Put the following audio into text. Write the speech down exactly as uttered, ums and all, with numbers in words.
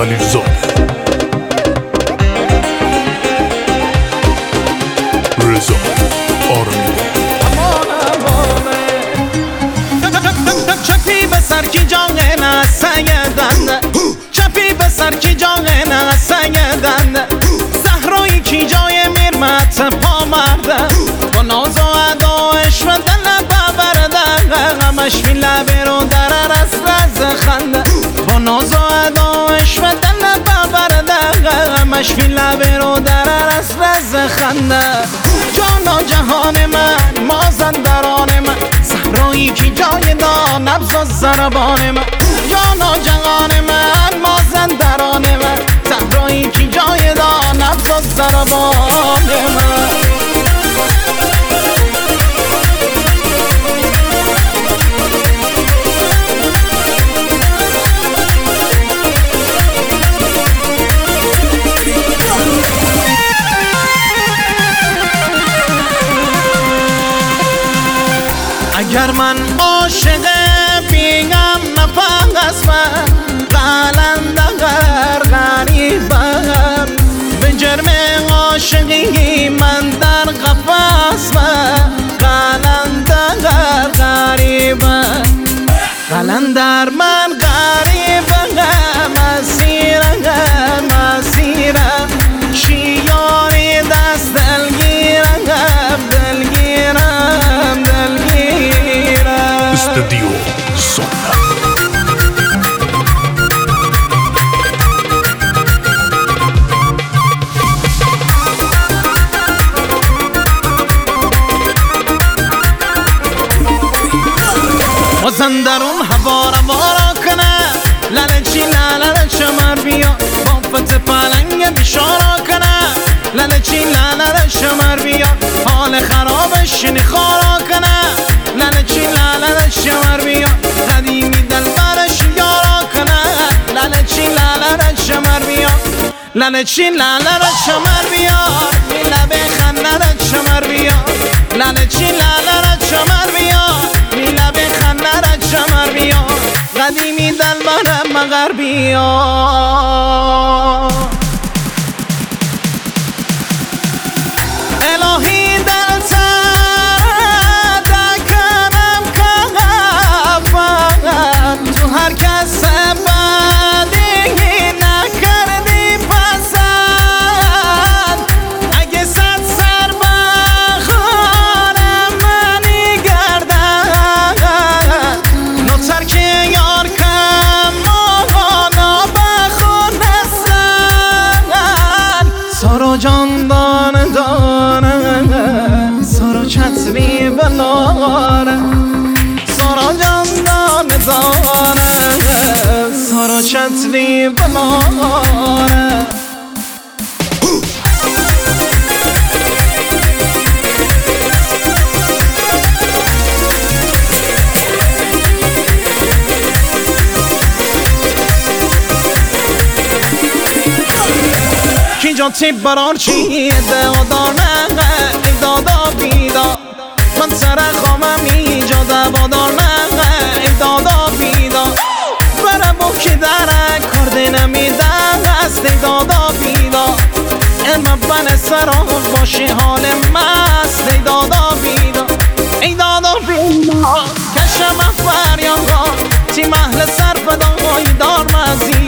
خلیلزاده رضا آرمی چپی به سر کی جانه سیدند چپی به سر کی جانه سیدند زهرایی کی جای میرمت پا مرده با ناز و ادایش و دل ببرده غمش می لبه رو در رس رز خنده با ناز و ادایش و دل ببرده غمش می لبه رو در رس رز خنده جان و جهان من مازندران من زهرایی کی جای دا نبض و ضربان من جان و جهان من مازندران من زهرایی کی جای دا نبض و ضربان من اگر من عاشق بیگم نفس من قلندر غریبم به جرم عاشقی من در قفس من قلندر غریبم قلندر من غریبم مسیرم مسیرم شیاری دست دلگیرم دلگیرم دلگیرم استودیو سونا مازندرون هوا را بارا کنه لله چی لله شمر بیا با فت پلنگ بشارا کنه لله چی لله شمر بیا حال خرابش نخارا کنه لله چی لله شمر بیا قدیمی دل برش یارا کنه لله چی لله شمر بیا لله چی لله شمر بیا میله به خنه شمر بیا لله چی لله شمر بیا میله به خنه شمر بیا قدیمی دل برم مغر بیا الهی دل ترد کنم کفن تو هر کس بدی نکردی پسند اگه صد سر بخوانم منی گردن نوتر که یار کم مانا بخون بستن سارا جان دانه دانه سارا چتری بلاره سارا جان دانه دانه سارا چتری بلاره کی جاتی برار چی دادانه ای دادا بیدا من سر خامم اینجا دوادار نه ای دادا بیدا برای بو که درک کرده نمیدن است ای دادا بیدا اما بن سران باشی حال مست ای دادا بیدا ای دادا بیدا کشم فریادا تی محل سر فدای دار مزید